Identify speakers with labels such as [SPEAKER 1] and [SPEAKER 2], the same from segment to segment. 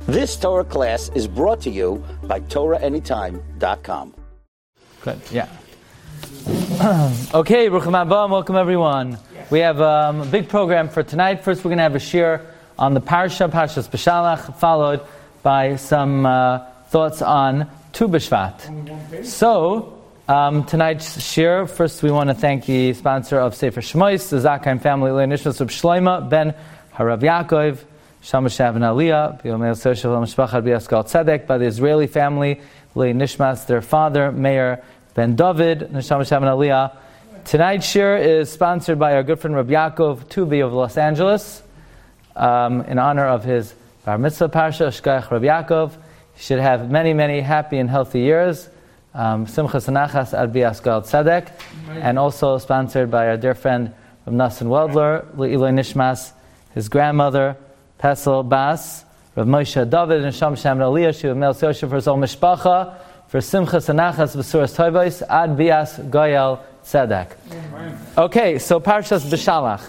[SPEAKER 1] This Torah class is brought to you by TorahAnytime.com.
[SPEAKER 2] Good, yeah. Okay, Baruch Haba, welcome everyone. We have a big program for tonight. First, we're going to have a shir on the Parshas Beshalach, followed by some thoughts on Tu B'Shvat. So, tonight's shir, first we want to thank the sponsor of Sefer Shmois, the Zakheim family, Leonishmas of Shloima ben Harav Yaakov, Shamashav and Aliyah, B'Yomei Social Mishpachad B'Yaskal Tzedek, by the Israeli family, Leonishmas, their father, Meir ben David, Shamashav and Aliyah. Tonight's shir is sponsored by our good friend Rabbi Yaakov Tubi of Los Angeles, in honor of his Bar Mitzvah Parsha, Shkach Rabbi Yaakov. He should have many, many happy and healthy years. Simchas Anachas Ad B'Yaskal Tzedek, and also sponsored by our dear friend Rav Nassan Weldler, Le'iloi Nishmas, his grandmother, Pesel Bas, Rav Moshe David, and Sham Shem Aliyah, Shiva Mel Sosha for his own mishpacha, for Simchas Anachas B'Suras Toivos, Ad Bias Goyal Tzedek. Okay, so Parshas Beshalach.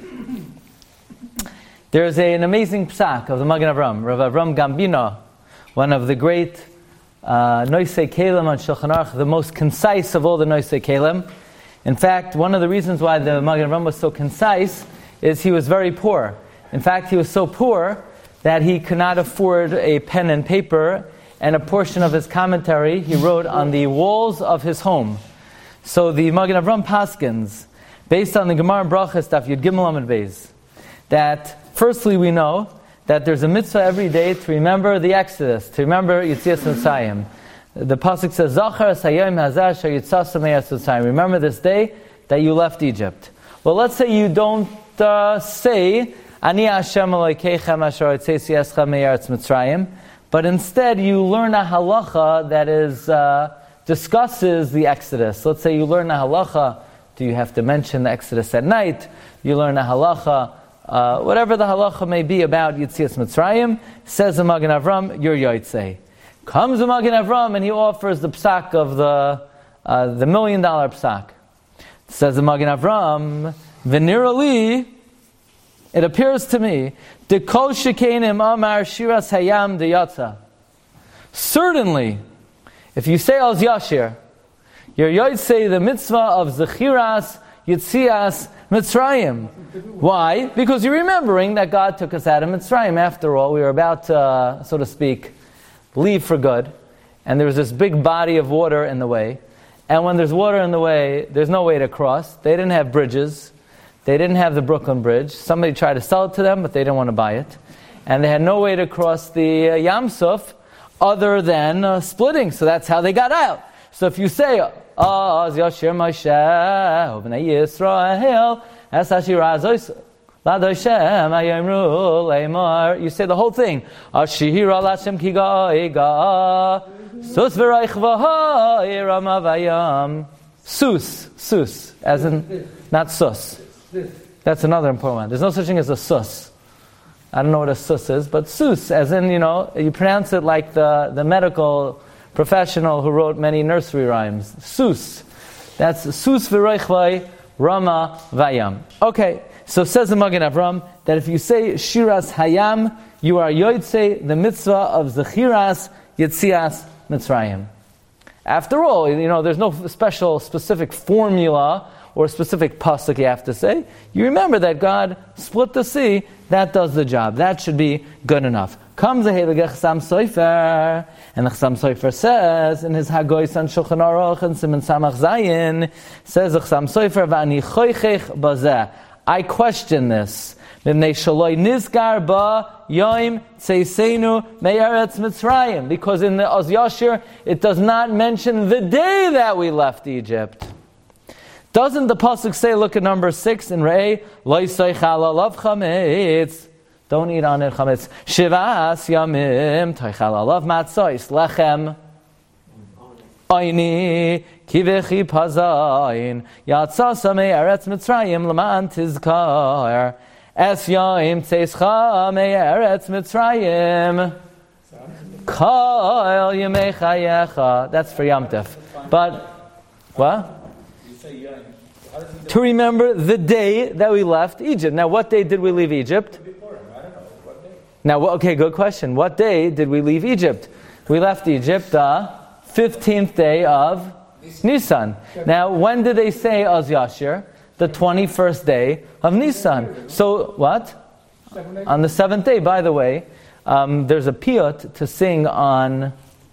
[SPEAKER 2] There is an amazing psak of the Magen Avram, Rav Avram Gambino, one of the great Noisei Kelim on Shulchan Aruch, the most concise of all the Noisei Kelim. In fact, one of the reasons why the Magen Avram was so concise is he was very poor. In fact, he was so poor that he could not afford a pen and paper, and a portion of his commentary he wrote on the walls of his home. So the Magen Avram paskins, based on the Gemara Brachas Daf Yud Gimel Amud Beis, that firstly we know that there's a mitzvah every day to remember the Exodus, to remember Yetzias Mitzrayim. The pasuk says, "Zachar Hayom Hazeh Asher Yitzasem Me'eretz Mitzrayim." Remember this day that you left Egypt. Well, let's say you don't say Ani Hashem Elokeichem Asher Hotzeitzei Eschem Me'eretz Mitzrayim, but instead you learn a halacha that is discusses the Exodus. Let's say you learn a halacha. Do you have to mention the Exodus at night? You learn a halacha, whatever the halacha may be about Yetzias Mitzrayim. Says the Magen Avram, you're Yotzei. Comes the Magen Avram and he offers the psak of the $1 million psak. Says the Magen Avram, V'nirali, it appears to me, Dekol Shekenim Amar Shiras Hayam Deyatza. Certainly, if you say Oz Yashir, you're Yotzei the mitzvah of Zechiras Yetzias Mitzrayim. Why? Because you're remembering that God took us out of Mitzrayim. After all, we were about to, so to speak, leave for good, and there was this big body of water in the way. And when there's water in the way, there's no way to cross. They didn't have bridges. They didn't have the Brooklyn Bridge. Somebody tried to sell it to them, but they didn't want to buy it. And they had no way to cross the Yam Suf other than splitting. So that's how they got out. So if you say, Oz Yashir Moshe, Bnei Yisrael, Es Ashir Azois, Ladoshem Ayemru Leimar, you say the whole thing. Ashir Al Hashem Ki Ga'iga, Sus V'Raich V'Hoi Rama Vayam. Sus, as in, not sus. That's another important one. There's no such thing as a sus. I don't know what a sus is, but sus, as in, you pronounce it like the medical professional who wrote many nursery rhymes. Sus. That's sus v'roichvai rama vayam. Okay, so says the Magen Avram that if you say Shiras Hayam, you are Yotzei the mitzvah of Zechiras Yetzias Mitzrayim. After all, there's no specific formula or specific pasuk you have to say. You remember that God split the sea, that does the job. That should be good enough. Comes the Heilige Chassam Sofer, and the Chassam Sofer says in his Hagoyis on Shulchan Aruch and Siman Samach Zayin, says the Chassam Sofer, V'ani choichech bazeh. I question this. Because in the Oz Yashir, it does not mention the day that we left Egypt. Doesn't the pasuk say, look at number 6 in Re'eh, Lo yisaychal alav chametz, don't eat on it chametz, Shivas yamim, toichal alav matzos, lechem, Oini, kivechi pazayin, yatzasa me'eretz Mitzrayim, l'ma'an tizkar, es yom tzeischa me'eretz Mitzrayim, kol yemei chayecha. That's for Yom Tov. But, what? To remember the day that we left Egypt. Now, what day did we leave Egypt? Now, okay, good question. What day did we leave Egypt? We left Egypt the 15th day of Nisan. Now, when did they say Oz Yashir? The 21st day of Nisan. So, what? On the 7th day, by the way, there's a piyut to sing on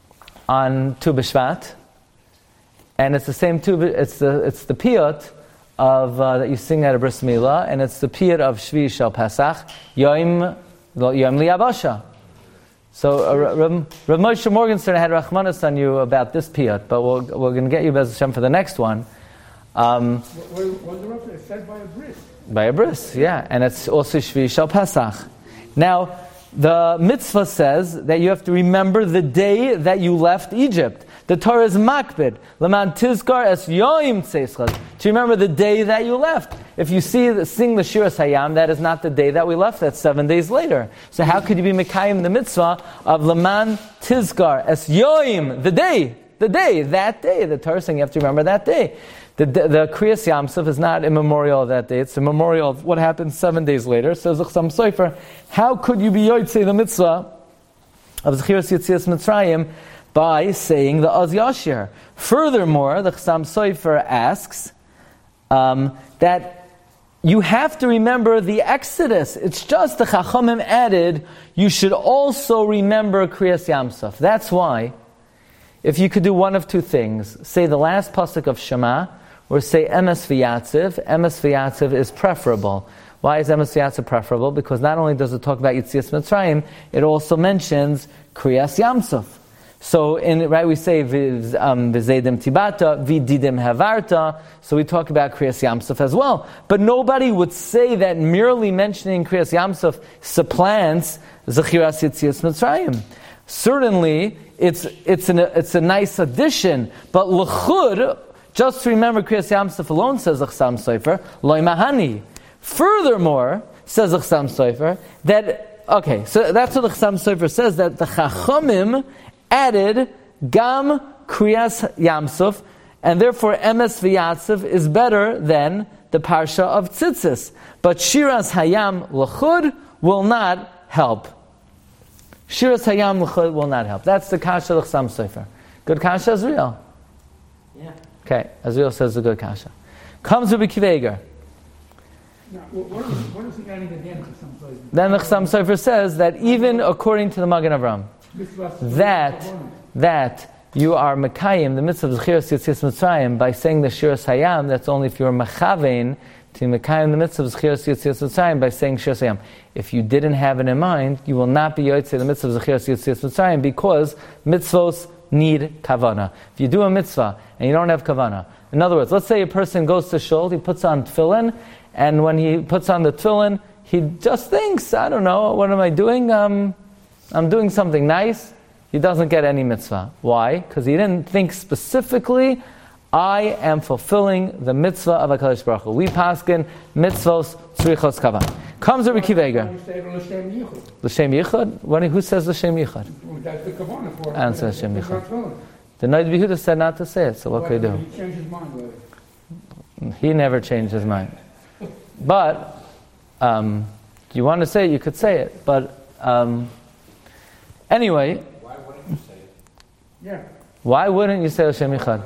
[SPEAKER 2] Tu B'Shvat, and it's the same it's the piyut of that you sing at a bris milah, and it's the piyut of Shvi Shel Pesach, Yom Liyabasha. So Rav Moshe Morgenstern had Rachmanis on you about this piyut, but we're going to get you Bez Hashem for the next one.
[SPEAKER 3] It said by a bris.
[SPEAKER 2] By a bris, yeah, and it's also Shvi Shel Pesach. Now, the mitzvah says that you have to remember the day that you left Egypt. The Torah is makbid. Leman tizkar es yoim tzeschad. To remember the day that you left. If you sing the Shiras Hayam, that is not the day that we left. That's 7 days later. So how could you be mekayim the mitzvah of Leman tizkar es yoim, the day, that day? The Torah is saying you have to remember that day. The Kriyas Yamsuf is not a memorial of that day. It's a memorial of what happened 7 days later. Says the Chassam Sofer, how could you be yotzei the mitzvah of Zechiras Yetzias Mitzrayim by saying the Oz Yashir? Furthermore, the Chassam Sofer asks that you have to remember the Exodus. It's just the Chachamim added, you should also remember Kriyas Yamsuf. That's why, if you could do one of two things, say the last pasuk of Shema, or say Emes V'Yatziv. Emes V'Yatziv is preferable. Why is Emes V'Yatziv preferable? Because not only does it talk about Yetzias Mitzrayim, it also mentions Kriyas Yamsuf. So, we say V'Zeidim Tibata, V'Didim Havarta. So we talk about Kriyas Yamsuf as well. But nobody would say that merely mentioning Kriyas Yamsuf supplants Zechiras Yetzias Mitzrayim. Certainly, it's a nice addition, but l'chud, just to remember Kriyas Yamsuf alone, says the Chassam Sofer, loy mahani. Furthermore, says the Chassam Sofer, so that's what the Chassam Sofer says, that the Chachamim added gam Kriyas Yamsuf, and therefore Emes V'Yatziv is better than the Parsha of Tzitzis. But Shiras Hayam l'chud will not help. Shiras Hayam l'chud will not help. That's the kasha of the Chassam Sofer. Good kasha, Azriel?
[SPEAKER 3] Yeah.
[SPEAKER 2] Okay, Azriel says the good kasha. Comes Rabbi Akiva Eiger.
[SPEAKER 3] Now, what is he adding again to some place?
[SPEAKER 2] Then the Chassam Sofer says that even according to the Magen Avram, that you are mekayim the mitzvah of Zechiras Yetzias Mitzrayim by saying the Shiras Hayam. That's only if you're mechavein to mekayim the mitzvah of Zechiras Yetzias Mitzrayim by saying Shiras Hayam. If you didn't have it in mind, you will not be yotzei the mitzvah of Zechiras Yetzias Mitzrayim, because mitzvos need kavana. If you do a mitzvah and you don't have kavana, in other words, let's say a person goes to shul, he puts on tefillin, and when he puts on the tefillin, he just thinks, I don't know, what am I doing? I'm doing something nice. He doesn't get any mitzvah. Why? Because he didn't think specifically, I am fulfilling the mitzvah of HaKadosh Baruch Hu. We paskin mitzvos tzrichos kavan. Comes Rabbi Akiva Eiger. L'shem yichud? Who says l'shem yichud?
[SPEAKER 3] That's the kavanah for it.
[SPEAKER 2] I don't say l'shem yichud. The Noid B'Yehuda said not to say it, so what could he do?
[SPEAKER 3] He changed his mind later.
[SPEAKER 2] He never changed his mind. But, you want to say it, you could say it. But, anyway.
[SPEAKER 4] Why wouldn't you say it?
[SPEAKER 3] Yeah.
[SPEAKER 2] Why wouldn't you say l'shem yichud?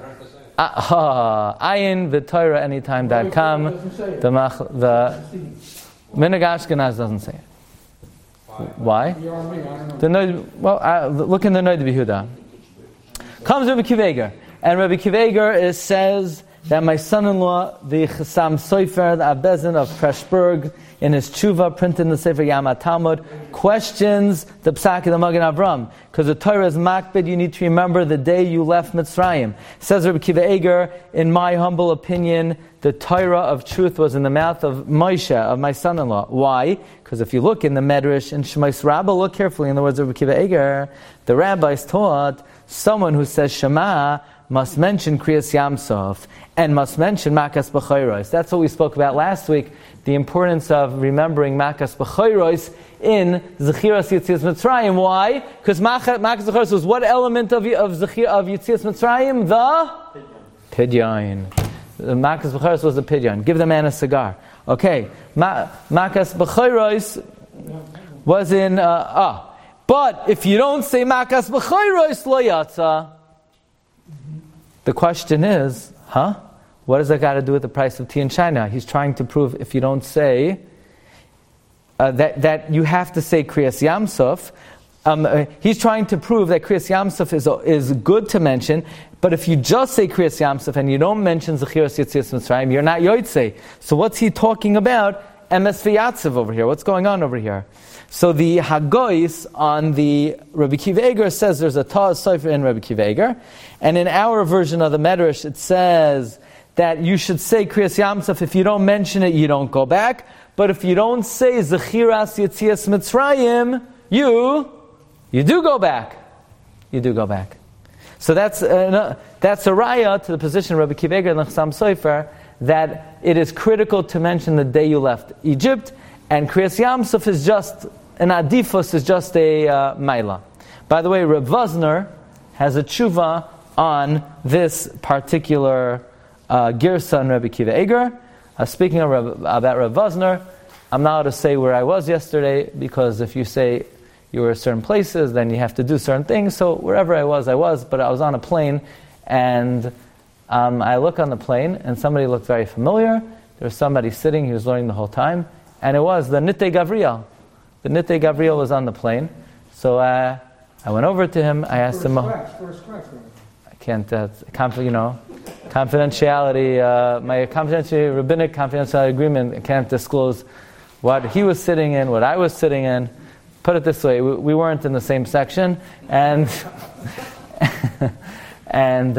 [SPEAKER 2] Ayin v'TorahAnytime.com. The Minhag Ashkenaz doesn't say it. Why? Look in the Noid B'Yehuda. Comes Rabbi Akiva Eiger, and Rabbi Akiva Eiger says that my son-in-law, the Chassam Sofer, the Abezin of Preshburg, in his tshuva printed in the Sefer Yama Talmud, questions the Psak of the Magen Avram. Because the Torah is makbid, you need to remember the day you left Mitzrayim. Says Rabbi Akiva Eiger, in my humble opinion, the Torah of truth was in the mouth of Moshe, of my son-in-law. Why? Because if you look in the Medrash, in Shemais Rabbah, look carefully in the words of Rabbi Akiva Eiger, the rabbis taught someone who says Shema must mention Kriyas Yamsuf and must mention Makas B'chayros. That's what we spoke about last week, the importance of remembering Makas B'chayros in Zechiras Yetzias Mitzrayim. Why? Because Makas B'chayros was what element of Yetzias Mitzrayim? The Pidyon. The Makas B'chayros was the Pidyon. Give the man a cigar. Okay. Makas B'chayros was in, but if you don't say makas b'chayros lo yatsa, the question is, what does that got to do with the price of tea in China? He's trying to prove if you don't say, that you have to say Kriyas Yamsuf. He's trying to prove that Kriyas Yamsuf is good to mention, but if you just say Kriyas Yamsuf and you don't mention Zechiras Yetzias Mitzrayim, you're not Yotzei. So what's he talking about? Emes V'Yatziv over here. What's going on over here? So the Hagois on the Rabbi Akiva Eiger says there's a Taz Sofer in Rabbi Akiva Eiger, and in our version of the Medrash it says that you should say Kriyas Yamsuf. If you don't mention it, you don't go back. But if you don't say Zechiras Yetzias Mitzrayim, you do go back. You do go back. So that's a raya to the position of Rabbi Akiva Eiger and Chasam Sofer that it is critical to mention the day you left Egypt, and Kriyas Yamsuf is just an adifus, is just a maila. By the way, Rav Vosner has a tshuva on this particular girsa in Rabbi Akiva Eiger. Speaking about Rav Vosner, I'm not allowed to say where I was yesterday, because if you say you were at certain places, then you have to do certain things. So wherever I was, but I was on a plane, and I look on the plane, and somebody looked very familiar. There was somebody sitting, he was learning the whole time, and it was the Nittei Gavriel. The Nittei Gavriel was on the plane, so I went over to him, I asked him... I can't, confidentiality, my confidentiality, rabbinic confidentiality agreement, I can't disclose what he was sitting in, what I was sitting in. Put it this way, we weren't in the same section, and and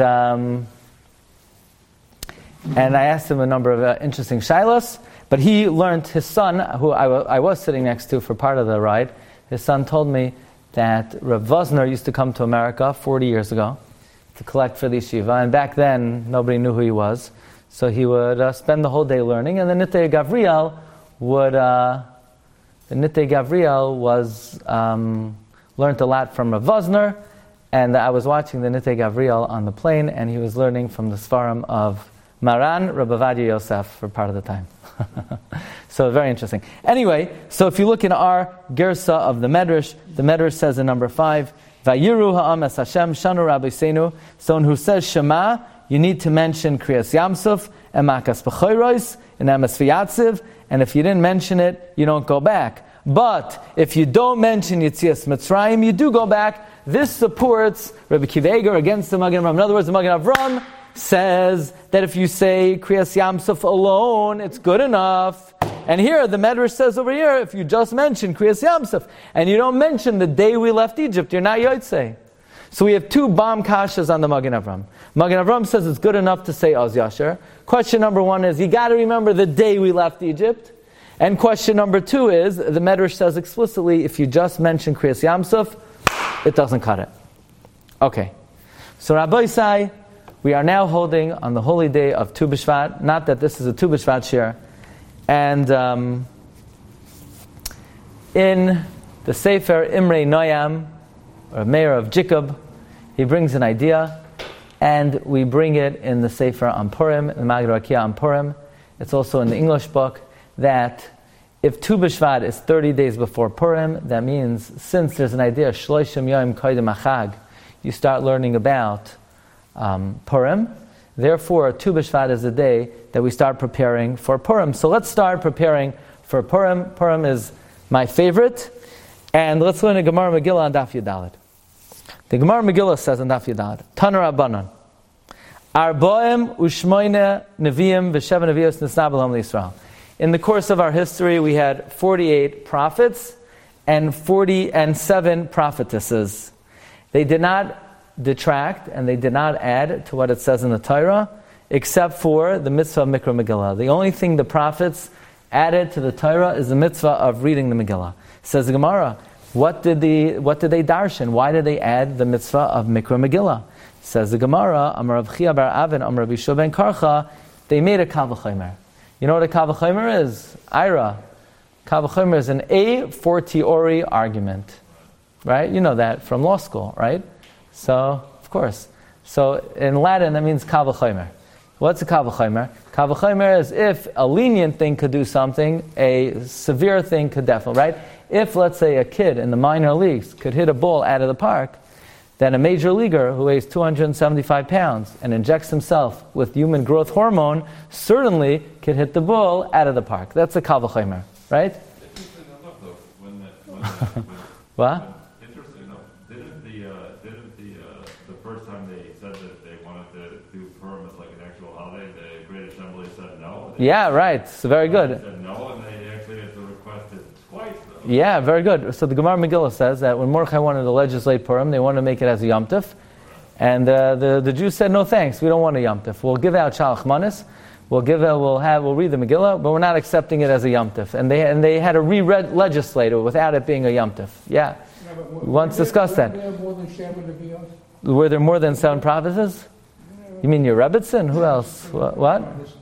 [SPEAKER 2] I asked him a number of interesting shilas, but he learned, his son, who I was sitting next to for part of the ride, his son told me that Rav Vosner used to come to America 40 years ago to collect for the yeshiva, and back then nobody knew who he was, so he would spend the whole day learning, and the Nittei Gavriel was learned a lot from Rav Vosner, and I was watching the Nittei Gavriel on the plane, and he was learning from the Sfarim of Maran, Rabbi Ovadia Yosef for part of the time. So very interesting. Anyway, so if you look in our Gersa of the Medrash says in number 5, Vayiru ha'am es Hashem shanu rabbeinu. Someone who says Shema, you need to mention Kriyas Yamsuf and Makas B'chayros and Emes V'Yatziv, and if you didn't mention it, you don't go back. But if you don't mention Yetzias Mitzrayim, you do go back. This supports Rabbi Akiva Eiger against the Magen Avram. In other words, the Magen Avram says that if you say Kriyas Yamsuf alone, it's good enough. And here, the Medrash says over here, if you just mention Kriyas Yamsuf, and you don't mention the day we left Egypt, you're not Yotzei. So we have two bomb kashas on the Magen Avram. Magen Avram says it's good enough to say Oz Yasher. Question number 1 is, you got to remember the day we left Egypt. And question number 2 is, the Medrash says explicitly, if you just mention Kriyas Yamsuf, it doesn't cut it. Okay. So Rabbi Isai, we are now holding on the holy day of Tu B'Shvat. Not that this is a Tu B'Shvat shir. And in the Sefer Imrei Noyam, or Mayor of Jacob, he brings an idea, and we bring it in the Sefer on Purim, in the Magid Rakia on Purim. It's also in the English book, that if Tu B'Shvat is 30 days before Purim, that means since there's an idea, Shloshim Yom Koydem Achag, you start learning about Purim. Therefore, Tu B'Shvat is the day that we start preparing for Purim. So let's start preparing for Purim. Purim is my favorite. And let's learn the Gemara Megillah on Daf Yudalid. The Gemara Megillah says on Daf Yudalid, Taner Rabbanan, Arboim Ushmoine Neviim V'Sheva Nevios Nisna B'Lam L'Yisrael. In the course of our history, we had 48 prophets and 47 prophetesses. They did not detract and they did not add to what it says in the Torah, except for the mitzvah of Mikra Megillah. The only thing the prophets added to the Torah is the mitzvah of reading the Megillah. Says the Gemara, what did they darshan? Why did they add the mitzvah of Mikra Megillah? Says the Gemara, Amar Rav Chia bar Avin, Amar Rabbi Yishua ben Karcha, they made a Kal V'chomer. You know what a Kal V'chomer is? Ira. Kal V'chomer is an a fortiori argument. Right? You know that from law school, right? So, of course. So, in Latin, that means Kal V'chomer. What's a Kal V'chomer? Kal V'chomer is if a lenient thing could do something, a severe thing could definitely, right? if, let's say, a kid in the minor leagues could hit a ball out of the park, then a major leaguer who weighs 275 pounds and injects himself with human growth hormone certainly could hit the ball out of the park. That's a kal v'chomer, right?
[SPEAKER 4] Interesting enough, though,
[SPEAKER 2] What?
[SPEAKER 4] Interesting enough, didn't the first time they said that they wanted to do Purim as like an actual holiday, the Great Assembly said no?
[SPEAKER 2] Yeah, right. So very good.
[SPEAKER 4] They said no, and they actually had to request it twice, though.
[SPEAKER 2] Yeah, very good. So the Gemara Megillah says that when Mordechai wanted to legislate Purim, they wanted to make it as a Yom Tov. And the Jews said, no thanks, we don't want a Yom Tov. We'll give out Shalach Manis, we'll read the Megillah, but we're not accepting it as a Yom Tov. And they had to re-legislate it without it being a Yom Tov. Yeah. We once discussed that. Were there more than 7 provinces? You mean your Rebbitzin? Who else? What?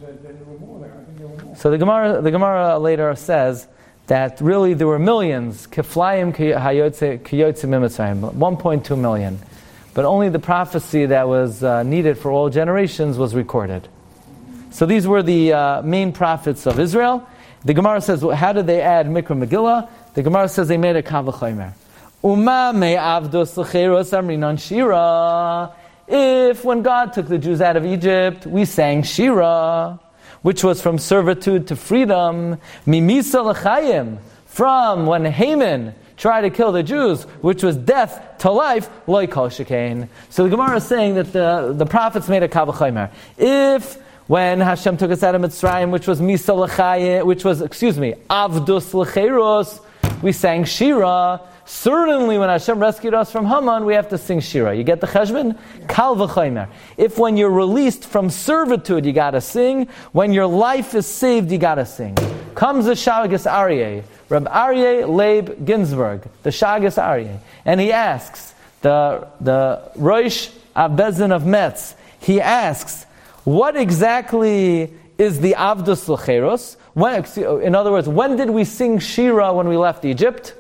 [SPEAKER 2] So the Gemara later says that really there were millions, kiflayim kiyotzim mimitzrayim, 1.2 million. But only the prophecy that was needed for all generations was recorded. So these were the main prophets of Israel. The Gemara says, well, how did they add Mikra Megillah? The Gemara says they made a kal v'chomer. Uma me'avdos l'cheiros amrinan shira. If when God took the Jews out of Egypt, we sang Shira, which was from servitude to freedom, mimisa l'chayim, from when Haman tried to kill the Jews, which was death to life, loy kol shekain. So the Gemara is saying that the prophets made a kal v'chomer. If when Hashem took us out of Mitzrayim, which was misa l'chayim, avdus l'cheiros, we sang Shira. Certainly when Hashem rescued us from Haman, we have to sing Shira. You get the cheshbon? Kal v'chomer. If when you're released from servitude, you gotta sing. When your life is saved, you gotta sing. Comes the Shagas Aryeh, Reb Aryeh Leib Ginsburg, the Shagas Aryeh, and he asks, the Rosh Abezin of Metz, he asks, what exactly is the Avdus L'Cheros? In other words, when did we sing Shira when we left Egypt?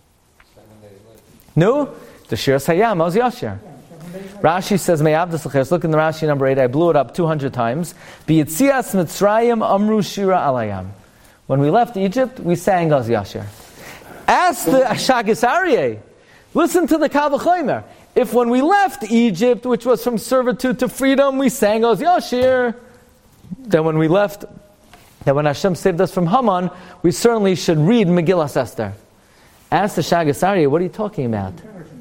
[SPEAKER 2] No, the Shiras Hayam, Oz Yashir. Rashi says, Me'avdas l'cheres. Look in the Rashi number 8. I blew it up 200 times. B'yitzias Mitzrayim amru Shira alayam. When we left Egypt, we sang Oz Yashir. Ask the Shagas Aryeh. Listen to the kal v'chomer. If when we left Egypt, which was from servitude to freedom, we sang Oz Yashir, then when when Hashem saved us from Haman, we certainly should read Megillas Esther. Ask the Shagas Aryeh, what are you talking about?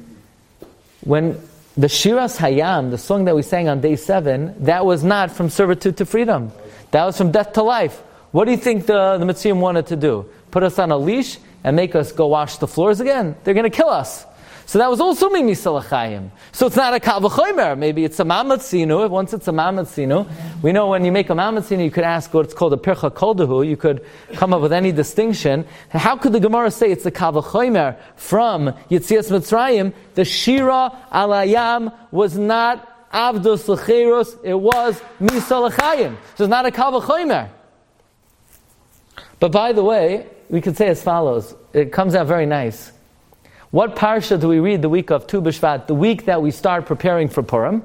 [SPEAKER 2] When the Shiras Hayam, the song that we sang on day 7, that was not from servitude to freedom. That was from death to life. What do you think the Mitzrayim wanted to do? Put us on a leash and make us go wash the floors again? They're going to kill us. So that was also Mimisa L'Chaim. So it's not a kal v'chomer. Maybe it's a mamatzinu. Once it's a mamatzinu, we know when you make a mamatzinu, you could ask what's called a pircha koldahu. You could come up with any distinction. How could the Gemara say it's a kal v'chomer from Yitzias Mitzrayim? The Shira Alayam was not Avdos L'Cheros. It was Misa L'Chaim. So it's not a kal v'chomer. But by the way, we could say as follows. It comes out very nice. What parsha do we read the week of Tu B'Shvat, the week that we start preparing for Purim?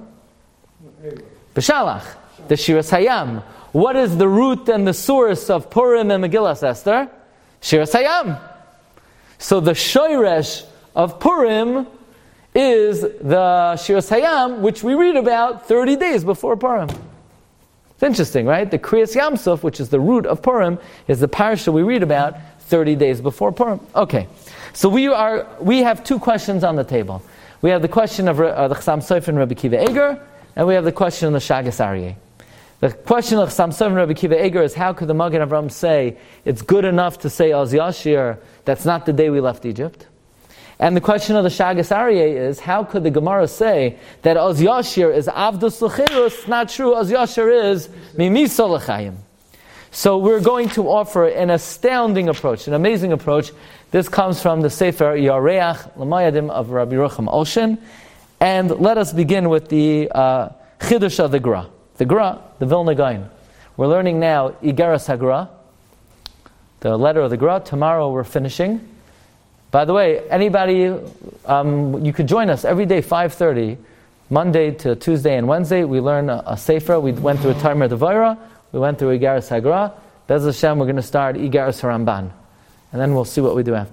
[SPEAKER 2] B'Shalach, the Shiras Hayam. What is the root and the source of Purim and Megillas Esther? Shiras Hayam. So the shoyresh of Purim is the Shiras Hayam, which we read about 30 days before Purim. It's interesting, right? The Kriyas Yamsuf, which is the root of Purim, is the parsha we read about 30 days before Purim. Okay. So we have 2 questions on the table. We have the question of the Chassam Sofer and Rabbi Kiva Eger, and we have the question of the Shagas Aryeh. The question of Chassam Sofer and Rabbi Kiva Eger is, how could the Magen Avraham say it's good enough to say Oz Yashir, that's not the day we left Egypt? And the question of the Shagas Aryeh is, how could the Gemara say that Oz Yashir is Avdus L'Cherus? Not true. Oz Yashir is Mimisa L'Chaim. So we're going to offer an astounding approach, an amazing approach. This comes from the Sefer Yareach L'Mayadim of Rabbi Yerucham Olshin. And let us begin with the Chidush of the Gra. The Gra, the Vilna Gaon. We're learning now Igeras HaGra, the letter of the Gra. Tomorrow we're finishing. By the way, anybody, you could join us every day, 5:30, Monday to Tuesday and Wednesday. We learn a Sefer. We went through a Taimar Devaira. We went through Igeras HaGra. Bez Hashem, we're going to start Igeras HaRamban. And then we'll see what we do after that.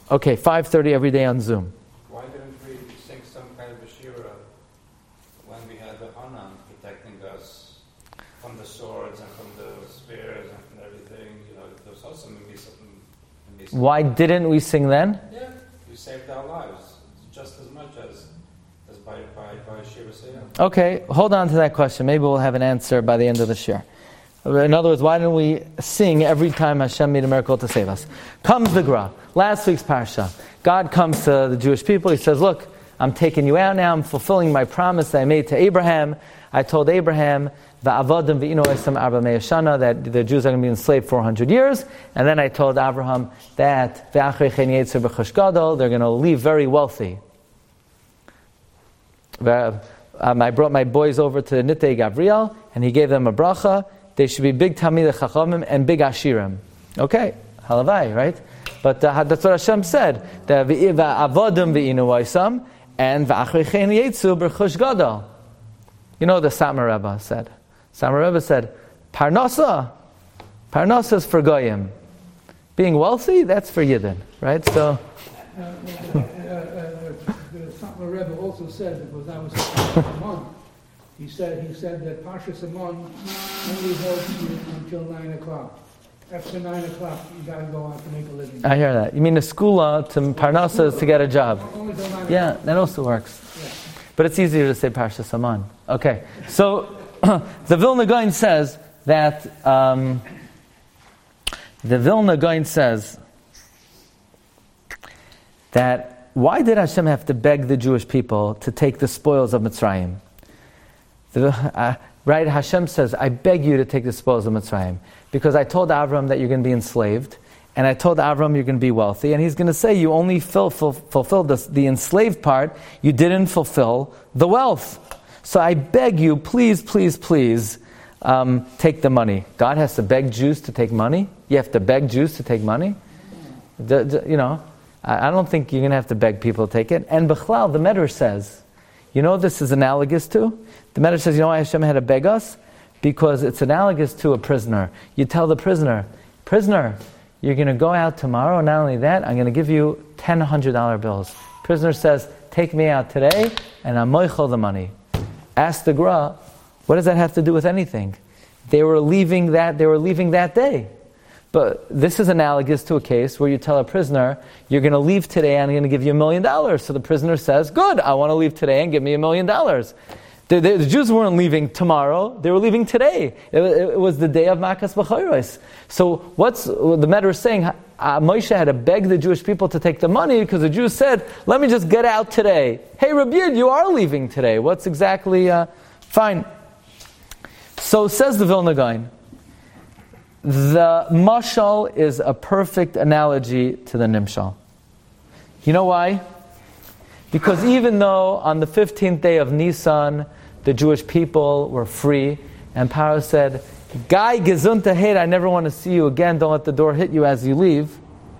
[SPEAKER 2] Okay, 5:30 every day on Zoom.
[SPEAKER 5] Why didn't we sing some kind of a shira when we had the Hanan protecting us from the swords and from the spears and from everything? There was also maybe something.
[SPEAKER 2] Why didn't we sing then?
[SPEAKER 5] Yeah, we saved our lives just as much as by Shira Seyam.
[SPEAKER 2] Okay, hold on to that question. Maybe we'll have an answer by the end of the shir. In other words, why didn't we sing every time Hashem made a miracle to save us? Comes the Gra. Last week's parsha. God comes to the Jewish people. He says, look, I'm taking you out now. I'm fulfilling my promise that I made to Abraham. I told Abraham, Va'avadim v'ino esam arba me'ah shana, that the Jews are going to be enslaved 400 years. And then I told Abraham that V'achrei chen yetzer b'chosh gadol, they're going to leave very wealthy. I brought my boys over to Nitei Gabriel, and he gave them a bracha. They should be big Talmidei Chachamim and big Ashirim. Okay, halavai, right? But that's what Hashem said. Avodim v'inu oisam and v'achrei chen yetzu b'chosh gadol. You know the Satmar Rebbe said. Satmar Rebbe said, Parnasa is for Goyim. Being wealthy, that's for Yidden, right? So.
[SPEAKER 3] The Satmar Rebbe also said, because I was Amon, he said that Parshas Amon only holds you until 9 o'clock. After 9 o'clock, you got to go out to make a living.
[SPEAKER 2] I hear that. You mean the skula to Parnasa is to get a job?
[SPEAKER 3] Only till 9
[SPEAKER 2] Yeah,
[SPEAKER 3] o'clock.
[SPEAKER 2] that also works.
[SPEAKER 3] Yeah.
[SPEAKER 2] But it's easier to say Parshas Amon. Okay, so the Vilna Gaon says that why did Hashem have to beg the Jewish people to take the spoils of Mitzrayim? Right? Hashem says, I beg you to take the spoils of Mitzrayim, because I told Avram that you're going to be enslaved, and I told Avram you're going to be wealthy, and he's going to say you only fulfilled the enslaved part, you didn't fulfill the wealth. So I beg you, please, please, please, take the money. God has to beg Jews to take money? You have to beg Jews to take money? I don't think you're going to have to beg people to take it. And Bechlal, the Medrash says, you know what this is analogous to? The Medrash says, you know why Hashem had to beg us? Because it's analogous to a prisoner. You tell the prisoner, you're going to go out tomorrow, and not only that, I'm going to give you $100 bills. Prisoner says, take me out today, and I'm moichel the money. Ask the Gra, what does that have to do with anything? They were leaving that day. But this is analogous to a case where you tell a prisoner, you're going to leave today and I'm going to give you $1 million. So the prisoner says, good, I want to leave today and give me $1 million. The Jews weren't leaving tomorrow, they were leaving today. It was the day of Makas B'chayros. So what's the Medrash saying? Moshe had to beg the Jewish people to take the money because the Jews said, let me just get out today. Hey Rabbi Yid, you are leaving today. What's exactly, fine. So says the Vilna Gaon, the mashal is a perfect analogy to the nimshal. You know why? Because even though on the 15th day of Nisan, the Jewish people were free, and Paro said, Gai gezunta heid, I never want to see you again, don't let the door hit you as you leave.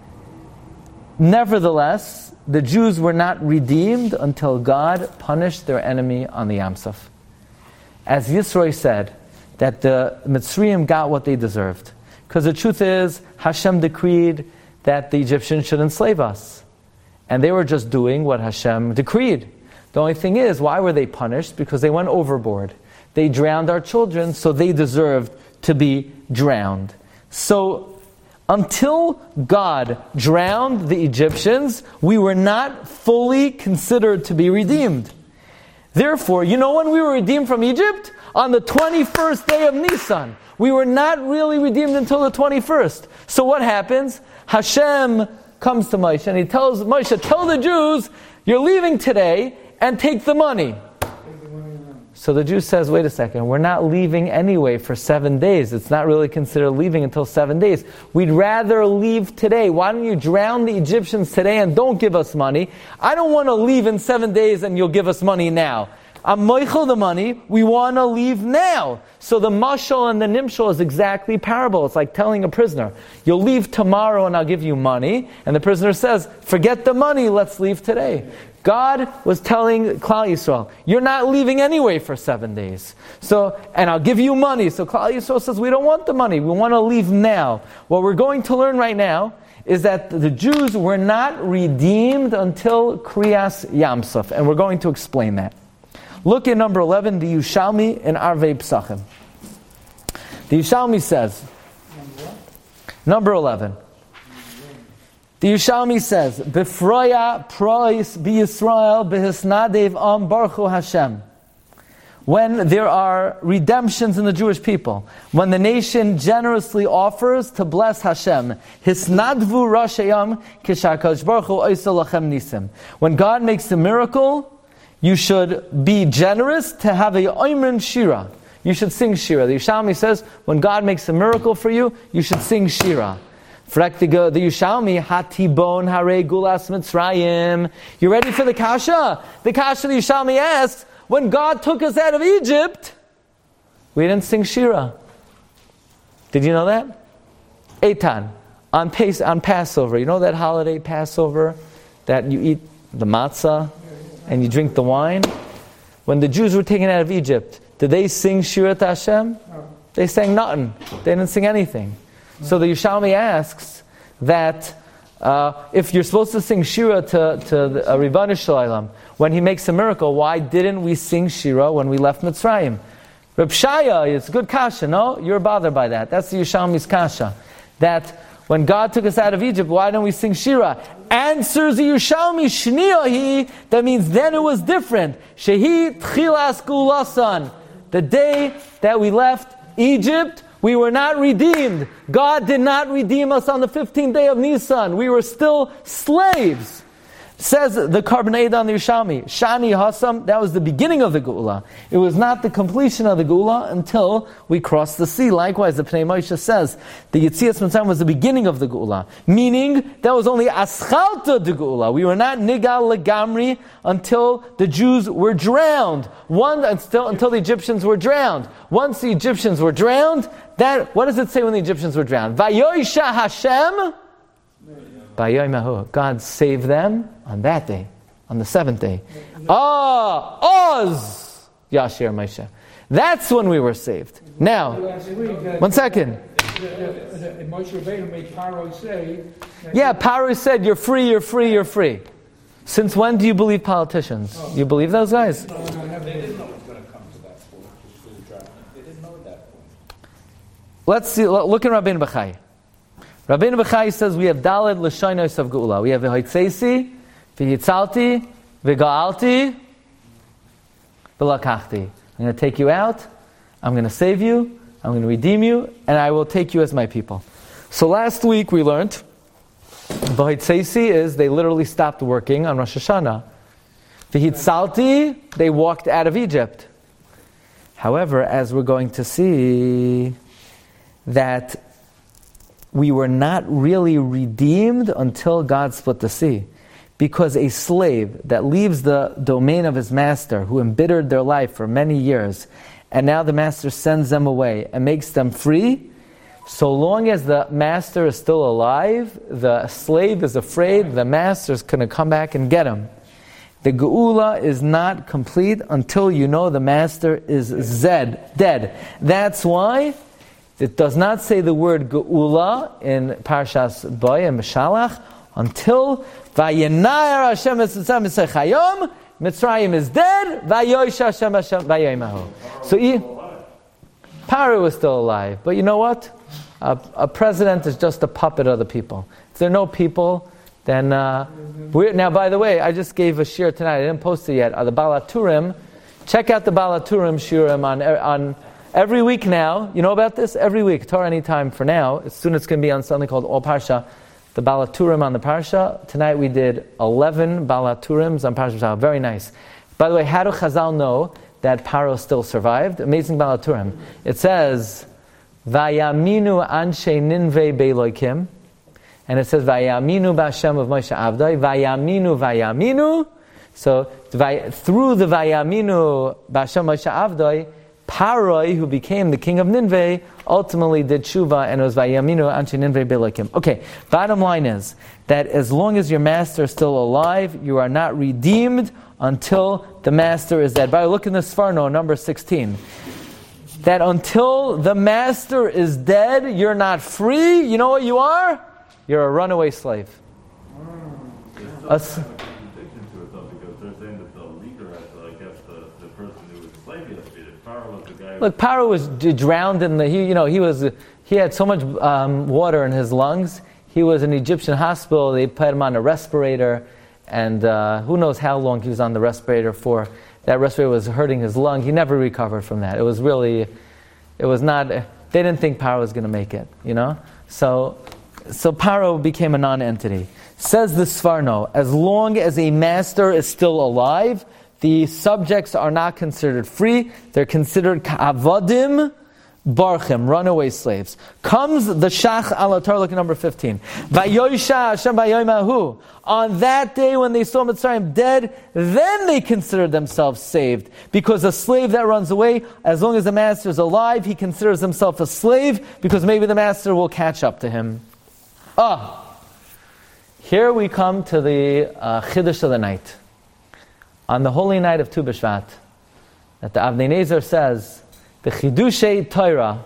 [SPEAKER 2] Nevertheless, the Jews were not redeemed until God punished their enemy on the Yam Suf. As Yisroi said, that the Mitzrayim got what they deserved. Because the truth is, Hashem decreed that the Egyptians should enslave us. And they were just doing what Hashem decreed. The only thing is, why were they punished? Because they went overboard. They drowned our children, so they deserved to be drowned. So, until God drowned the Egyptians, we were not fully considered to be redeemed. Therefore, you know when we were redeemed from Egypt? On the 21st day of Nisan. We were not really redeemed until the 21st. So what happens? Hashem comes to Moshe and he tells Moshe, tell the Jews, you're leaving today and take the money. So the Jew says, wait a second, we're not leaving anyway for 7 days. It's not really considered leaving until 7 days. We'd rather leave today. Why don't you drown the Egyptians today and don't give us money? I don't want to leave in 7 days and you'll give us money now. I'm moichel the money, we want to leave now. So the mashal and the nimshal is exactly parable. It's like telling a prisoner, you'll leave tomorrow and I'll give you money. And the prisoner says, forget the money, let's leave today. God was telling Klal Yisrael, you're not leaving anyway for 7 days. And I'll give you money. So Klal Yisrael says, we don't want the money, we want to leave now. What we're going to learn right now is that the Jews were not redeemed until Kriyas Yamsuf, and we're going to explain that. Look at number 11, the Yushalmi in Arvei Psachim. The Yushalmi says, number 11. The Yushalmi says, B'froya prois b'Yisrael b'hisnadev am baruchu Hashem. When there are redemptions in the Jewish people, when the nation generously offers to bless Hashem, hisnadvu rashayam kishakadosh baruch hu oisa lachem nisim. When God makes a miracle, you should be generous to have a oimrin shira. You should sing shira. The Yushalmi says, when God makes a miracle for you, you should sing shira. The Yushalmi, hatibon hare gulas mitzrayim. You ready for the kasha? The kasha the Yushalmi asks, when God took us out of Egypt, we didn't sing shira. Did you know that? Eitan, on Passover. You know that holiday, Passover, that you eat the matzah and you drink the wine? When the Jews were taken out of Egypt, did they sing shira to Hashem?
[SPEAKER 3] No.
[SPEAKER 2] They sang nothing. They didn't sing anything. So the Yushalmi asks that if you're supposed to sing shira to the Ribbon Shalom, when he makes a miracle, why didn't we sing shira when we left Mitzrayim? Reb Shaya, it's a good kasha, no? You're bothered by that. That's the Yushalmi's kasha. That when God took us out of Egypt, why don't we sing shira? Answers the Yushalmi, shniyahi, that means then it was different. Shehi tchilas gulasan. The day that we left Egypt, we were not redeemed. God did not redeem us on the 15th day of Nisan. We were still slaves. Says the Karbanei on the Yushalmi, Shani Hasam, that was the beginning of the Geula. It was not the completion of the Geula until we crossed the sea. Likewise, the Pnei Moshe says, the Yetzias Mitzrayim was the beginning of the Geula. Meaning, that was only Aschalta de Geula. We were not Nigal Legamri until the Jews were drowned. Until the Egyptians were drowned. Once the Egyptians were drowned, what does it say when the Egyptians were drowned? Vayoisha Hashem, God saved them on that day, on the 7th day. Oz! Yashir Moshe. That's when we were saved. Now, 1 second.
[SPEAKER 3] Moshe Rabbeinu made Paro say...
[SPEAKER 2] Yeah, Paro said, you're free, you're free, you're free. Since when do you believe politicians? You believe those guys?
[SPEAKER 5] They didn't know it was going to come to that point. They didn't know at that point.
[SPEAKER 2] Let's see, look at Rabbeinu Bechai. Rabbeinu Bechai says we have Daled L'shonos of Geula. We have V'hoitzeisi, V'yitzalti, V'ga'alti, V'lakachti. I'm going to take you out, I'm going to save you, I'm going to redeem you, and I will take you as my people. So last week we learned V'hoitzeisi is they literally stopped working on Rosh Hashanah. V'yitzalti, they walked out of Egypt. However, as we're going to see, that we were not really redeemed until God split the sea. Because a slave that leaves the domain of his master, who embittered their life for many years, and now the master sends them away and makes them free, so long as the master is still alive, the slave is afraid the master is going to come back and get him. The Geula is not complete until you know the master is dead. That's why it does not say the word Geula in Parshas Boy and Mishalach until Vayenayar Hashem Mitzrayim Chayom, Mitzrayim is dead, Vayoish Hashem Vayoimahu. So Paro is still alive, but you know what? A president is just a puppet of the people. If there are no people, then now. By the way, I just gave a shir tonight. I didn't post it yet. The Balaturim. Check out the Balaturim shirim on every week now. You know about this? Every week, Torah Anytime for now. Soon it's going to be on something called All Parsha. The Balaturim on the Parsha. Tonight we did 11 Balaturims on Parsha. Very nice. By the way, how do Chazal know that Paro still survived? Amazing Balaturim. It says, Vayaminu anshe ninve be'elokim. And it says, Vayaminu b'Hashem of Moshe Avdai. Vayaminu. So, through the Vayaminu b'Hashem Moshe Avdai, Paroi, who became the king of Nineveh, ultimately did tshuva, and it was Vayaminu anshe ninve be'elokim. Okay, bottom line is that as long as your master is still alive, you are not redeemed until the master is dead. By the way, look in the Sforno, number 16. That until the master is dead, you're not free. You know what you are? You're a runaway slave.
[SPEAKER 4] There's still kind of a contradiction to it, though, because they're saying that the leader has to, I guess, the person who was enslaved has to be. Pharaoh was the guy.
[SPEAKER 2] Look, Paro was drowned in the. He had so much water in his lungs. He was in an Egyptian hospital. They put him on a respirator, and who knows how long he was on the respirator for. That respirator was hurting his lung. He never recovered from that. It was not. They didn't think Paro was going to make it. So Paro became a non-entity. Says the Sforno, as long as a master is still alive, the subjects are not considered free. They're considered ka'avadim barchim, runaway slaves. Comes the Shach al Atar, look at number 15. Vayoisha Hashem vayoimahu. On that day when they saw Mitzrayim dead, then they considered themselves saved. Because a slave that runs away, as long as the master is alive, he considers himself a slave, because maybe the master will catch up to him. Here we come to the Chiddush of the night. On the holy night of Tu B'Shvat, that the Avnei Nezer says, the Chidushei Torah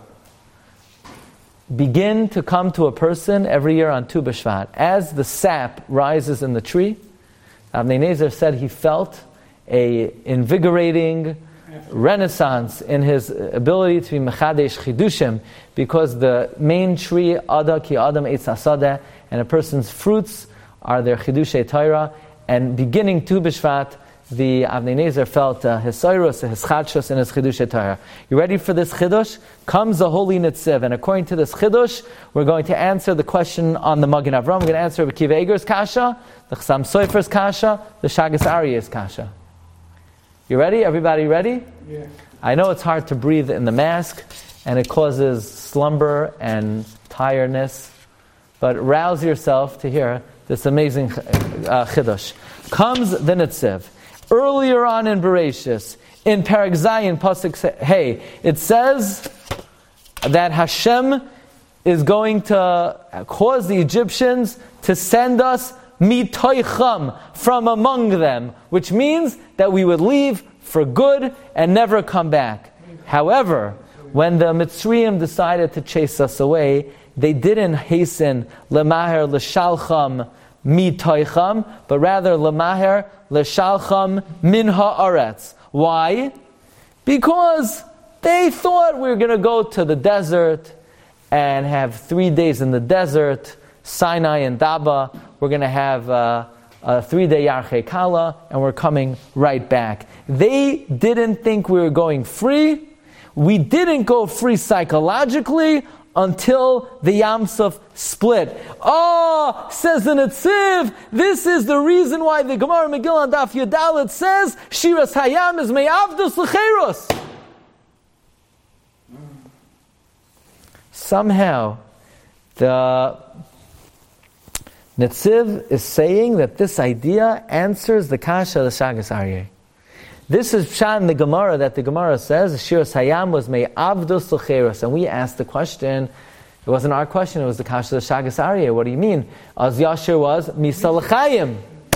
[SPEAKER 2] begin to come to a person every year on Tu B'Shvat. As the sap rises in the tree, Avnei Nezer said he felt a invigorating renaissance in his ability to be Mechadesh Chidushim, because the main tree, Ada ki Adam Eitz Hasadeh, and a person's fruits are their Chidushei Torah, and beginning Tu B'Shvat, the Avnei Nezer felt his Soirus, his Chadshus, and his Chidushei Torah. You ready for this Chidush? Comes the holy Nitziv, and according to this Chidush, we're going to answer the question on the Magen Avram. We're going to answer Rabbi Akiva Eiger's Kasha, the Chassam Sofer's Kasha, the Shagas Aryeh's Kasha. You ready? Everybody ready?
[SPEAKER 3] Yeah.
[SPEAKER 2] I know it's hard to breathe in the mask, and it causes slumber and tiredness, but rouse yourself to hear this amazing Chidush. Comes the Nitziv. Earlier on in Bereshis, in Perek Zayin, Pasuk Hey, it says that Hashem is going to cause the Egyptians to send us mitoicham, from among them, which means that we would leave for good and never come back. However, when the Mitzrayim decided to chase us away, they didn't hasten lemaher l'shalcham mitoicham, but rather lemaher l'shalcham min haaretz. Why? Because they thought we were going to go to the desert and have 3 days in the desert, Sinai and Daba. We're going to have a 3-day Yarchei Kala, and we're coming right back. They didn't think we were going free. We didn't go free psychologically until the Yam Suf split. Says the Netziv, this is the reason why the Gemara Megillah on Daf Yudalet says, Shiras Hayam is me'avdus l'cheirus. Somehow, the Netziv is saying that this idea answers the Kasha of the Shagas Aryeh. This is Pshat in the Gemara, that the Gemara says Shiras Hayam was me'avdus l'cheirus, and we asked the question. It wasn't our question; it was the Kasha of the Shagas Aryeh. What do you mean? Az Yashir was Misa l'chayim.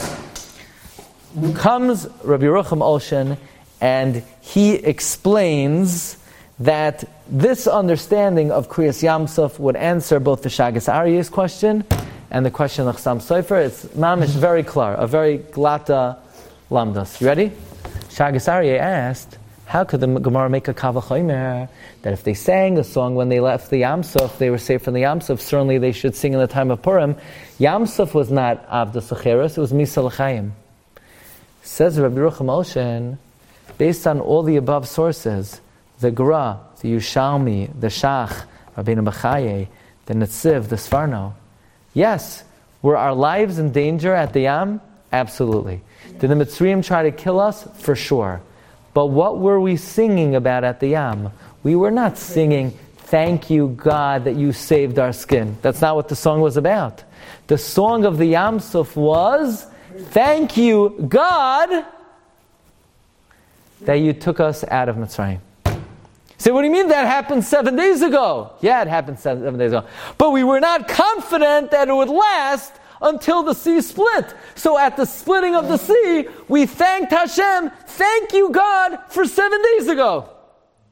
[SPEAKER 2] Comes Rabbi Yerucham Olshan, and he explains that this understanding of Kriyas Yamsuf would answer both the Shagas Aryeh's question and the question of Chassam Sofer. It's mamish very clear, a very glata lamdas. You ready? Shagas Aryeh asked, how could the Gemara make a kavachomer that if they sang a song when they left the Yamsuf, they were saved from the Yamsuf, certainly they should sing in the time of Purim. Yamsuf was not Avdus L'cheirus, it was Misa L'chaim. Says Rabbi Yerucham Olshan, based on all the above sources, the Gra, the Yushalmi, the Shach, Rabbeinu Bechaye, the Netziv, the Sforno, yes, were our lives in danger at the Yam? Absolutely. Did the Mitzrayim try to kill us? For sure. But what were we singing about at the Yam? We were not singing, thank you God that you saved our skin. That's not what the song was about. The song of the Yam Suf was, thank you God that you took us out of Mitzrayim. So what do you mean that happened 7 days ago? Yeah, it happened 7 days ago. But we were not confident that it would last until the sea split. So at the splitting of the sea, we thanked Hashem, thank you God, for 7 days ago.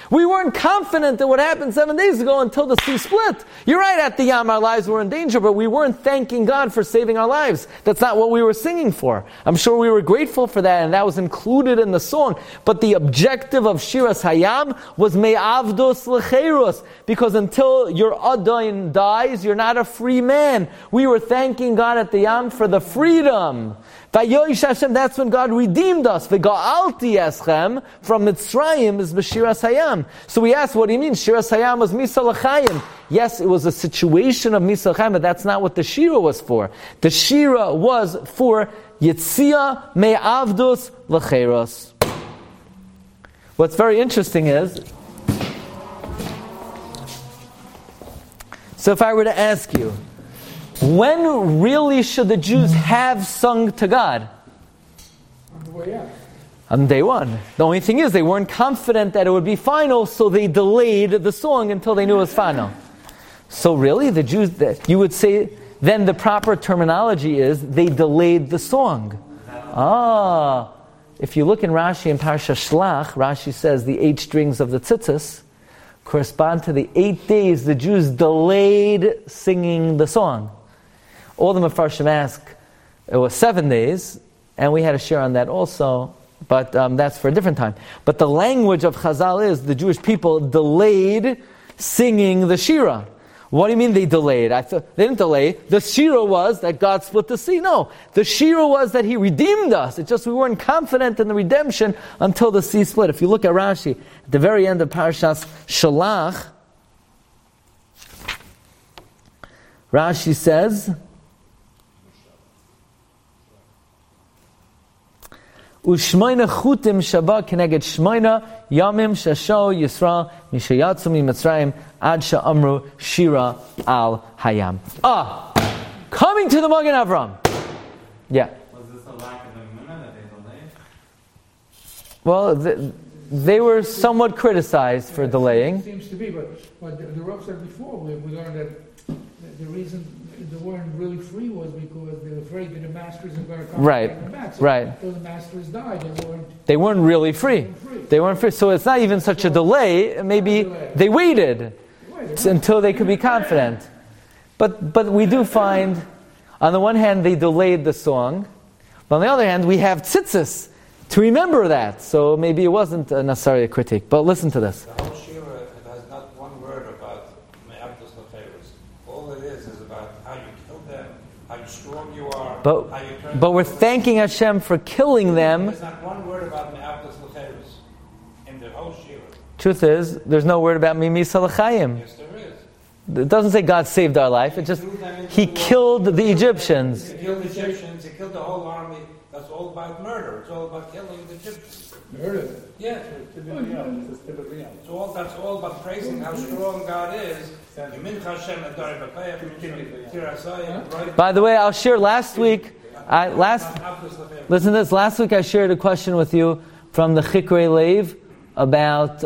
[SPEAKER 2] We weren't confident that what happened 7 days ago until the sea split. You're right, at the Yam our lives were in danger, but we weren't thanking God for saving our lives. That's not what we were singing for. I'm sure we were grateful for that, and that was included in the song. But the objective of Shiras Hayam was Me'avdos L'Cheirus, because until your Adain dies, you're not a free man. We were thanking God at the Yam for the freedom. That's when God redeemed us. V'ga'alti eschem from Mitzrayim is b'Shiras Hayam. So we asked, what do you mean? Shiras Hayam was Misa L'Chaim. Yes, it was a situation of Misa L'Chaim, but that's not what the Shira was for. The Shira was for Yitzia Me'avdos L'Cheiros. What's very interesting is, so if I were to ask you, when really should the Jews have sung to God?
[SPEAKER 3] On the way out.
[SPEAKER 2] On day one. The only thing is, they weren't confident that it would be final, so they delayed the song until they knew it was final. So really, the Jews, you would say, then the proper terminology is, they delayed the song. If you look in Rashi in Parsha Shlach, Rashi says the 8 strings of the tzitzis correspond to the 8 days the Jews delayed singing the song. All the Mefarshim ask, it was 7 days, and we had a share on that also, but that's for a different time. But the language of Chazal is, the Jewish people delayed singing the Shira. What do you mean they delayed? I thought they didn't delay. The Shira was that God split the sea. No, the Shira was that He redeemed us. It's just we weren't confident in the redemption until the sea split. If you look at Rashi, at the very end of Parashas Shalach, Rashi says, Ushmoina chutim shaba keneged shmoina yamim shasho Yisrael mishayatzu miMitzrayim ad sha'amru shira al hayam. Coming to the Magen Avram. Yeah.
[SPEAKER 5] Was this a lack of emunah that they delayed?
[SPEAKER 2] Well, they were somewhat criticized for delaying.
[SPEAKER 3] It seems to be, but the Rav said before, we learned that the reason they weren't really free was because they were afraid that the masters were going to come
[SPEAKER 2] Right.
[SPEAKER 3] and back. So
[SPEAKER 2] Right.
[SPEAKER 3] until the masters died,
[SPEAKER 2] They weren't really free. They weren't free. So it's not even such a delay. Maybe they waited until they could be confident. But we do find, on the one hand, they delayed the song. But on the other hand, we have tzitzis to remember that. So maybe it wasn't necessarily a critique. But listen to this.
[SPEAKER 5] The whole Shira, it has not one word about Me'avdos L'Cheirus. All it is about how you killed them, how strong you are, how you turn.
[SPEAKER 2] But we're thanking Hashem for killing them.
[SPEAKER 5] There's not one word about Me'avdos L'Cheirus in the whole Shira.
[SPEAKER 2] Truth is, there's no word about Mimisa L'Chaim.
[SPEAKER 5] Yes, there is.
[SPEAKER 2] It doesn't say God saved our life. It just, He killed the Egyptians.
[SPEAKER 5] He killed the Egyptians, he killed the whole army. That's all about murder. It's all about killing the Egyptians.
[SPEAKER 3] Murder.
[SPEAKER 5] Yeah. That's all about praising how strong God is.
[SPEAKER 2] By the way, I'll share last week. Listen to this. Last week I shared a question with you from the Chikrei Lev about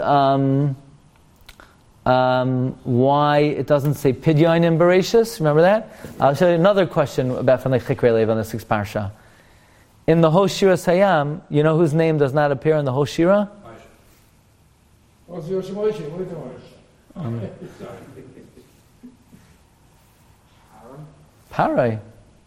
[SPEAKER 2] why it doesn't say Pidyon in Bereshis. Remember that? I'll show you another question about from the Chikrei Lev on the 6th parsha. In the Hoshira Sayam, you know whose name does not appear in the Hoshira?
[SPEAKER 3] What's your Moshe? What are you doing?
[SPEAKER 2] Parai.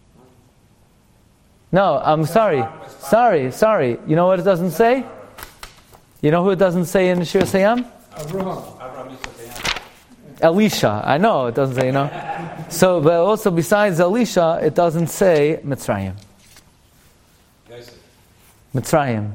[SPEAKER 2] No, I'm sorry. Sorry. You know what it doesn't say? You know who it doesn't say in Shir Sayam?
[SPEAKER 3] Abraham.
[SPEAKER 2] Elisha. I know it doesn't say, you know. So, but also besides Elisha, it doesn't say Mitzrayim. Mitzrayim.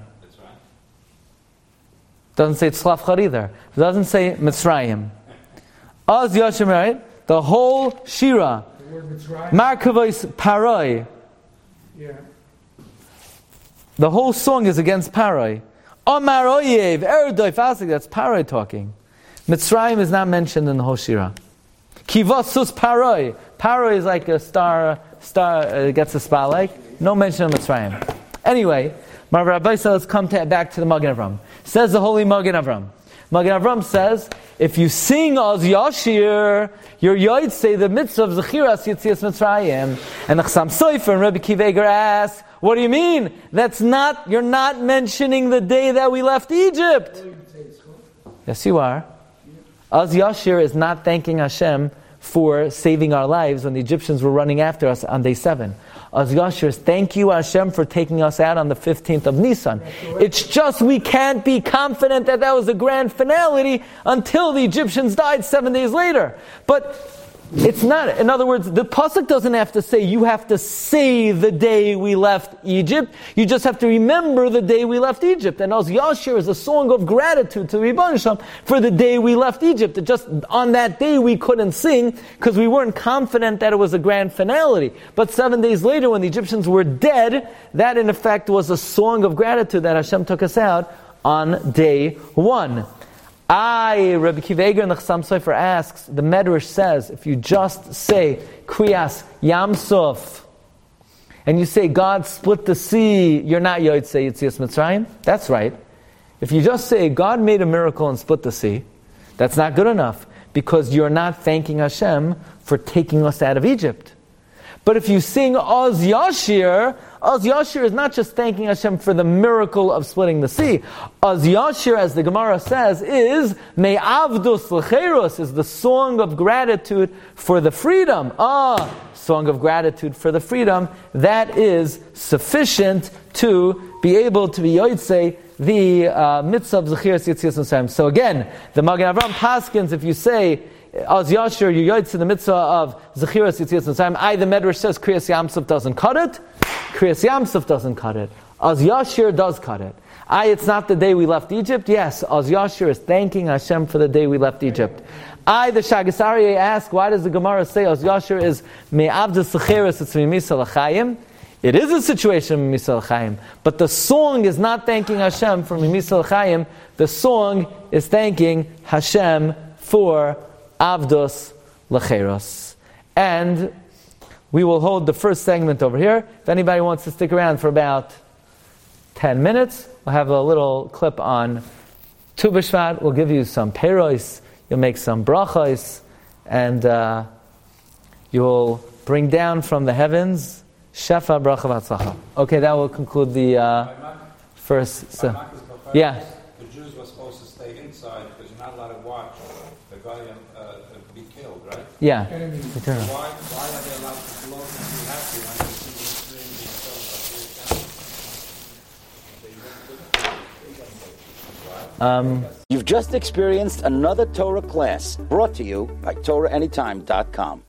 [SPEAKER 2] Doesn't say Tzlafchar either. It doesn't say Mitzrayim. Az Yashim, right? The whole Shira.
[SPEAKER 3] The word Mitzrayim.
[SPEAKER 2] Markavos Paroi.
[SPEAKER 3] Yeah.
[SPEAKER 2] The whole song is against Paroi. Omar Oyev, Erdoy Fasik, that's Paroi talking. Mitzrayim is not mentioned in the whole Shira. Kivasus Paroi. Paroi is like a star gets a spotlight. No mention of Mitzrayim. Anyway, Rabbi said, let's come back to the Magen Avram. Says the holy Magen Avram. Magen Avram says, if you sing Az Yashir, your Yoid say the mitzvah of Zechiras Yitzias Mitzrayim. And the Chassam Sofer and Rabbi Akiva Eiger asks, what do you mean? You're not mentioning the day that we left Egypt. Yes, you are. Az Yashir is not thanking Hashem for saving our lives when the Egyptians were running after us on day 7. Az Yashir is thank you Hashem for taking us out on the 15th of Nisan. It's just we can't be confident that that was the grand finality until the Egyptians died 7 days later. But it's not, in other words, the pasuk doesn't have to say you have to say the day we left Egypt. You just have to remember the day we left Egypt. And Az Yashir is a song of gratitude to Ribono Shel Olam for the day we left Egypt. It just on that day we couldn't sing because we weren't confident that it was a grand finality. But 7 days later, when the Egyptians were dead, that in effect was a song of gratitude that Hashem took us out on day 1. Rabbi Akiva Eiger in the Chassam Sofer asks, the Medrash says, if you just say, Kriyas Yam Suf, and you say, God split the sea, you're not Yotzei Yetzias Mitzrayim? That's right. If you just say, God made a miracle and split the sea, that's not good enough, because you're not thanking Hashem for taking us out of Egypt. But if you sing Az Yashir is not just thanking Hashem for the miracle of splitting the sea. Az Yashir, as the Gemara says, is Me'avdus L'cheiros, is the song of gratitude for the freedom. Song of gratitude for the freedom. That is sufficient to be able to be Yotzei the mitzvah of Zechiras Yetzias Mitzrayim. So again, the Magen Avraham paskins, if you say Az Yashir, you Yotzei the mitzvah of Zechiras Yetzias Mitzrayim, the Medrash says Kriyas Yam Suf doesn't cut it. Kriyas Yam Suf doesn't cut it. Az Yashir does cut it. It's not the day we left Egypt. Yes, Az Yashir is thanking Hashem for the day we left Egypt. The Shagas Aryeh ask, why does the Gemara say Az Yashir is Me'avdus Zechiras it's Mimisa L'chaim? It is a situation Mimisa L'chaim, but the song is not thanking Hashem for Mimisa L'chaim. The song is thanking Hashem for Avdus L'cheiros. And we will hold the first segment over here. If anybody wants to stick around for about 10 minutes, we'll have a little clip on Tu B'Shvat. We'll give you some peiros, you'll make some brachos, and you'll bring down from the heavens Shefa Bracha V'Atzlacha. Okay, that will conclude the first. Yeah.
[SPEAKER 5] The Jews were supposed to stay inside because you're not allowed to watch the guy be killed, right?
[SPEAKER 2] Yeah.
[SPEAKER 5] Why are they allowed to float and be happy when they see the stream being killed?
[SPEAKER 1] You've just experienced another Torah class brought to you by TorahAnytime.com.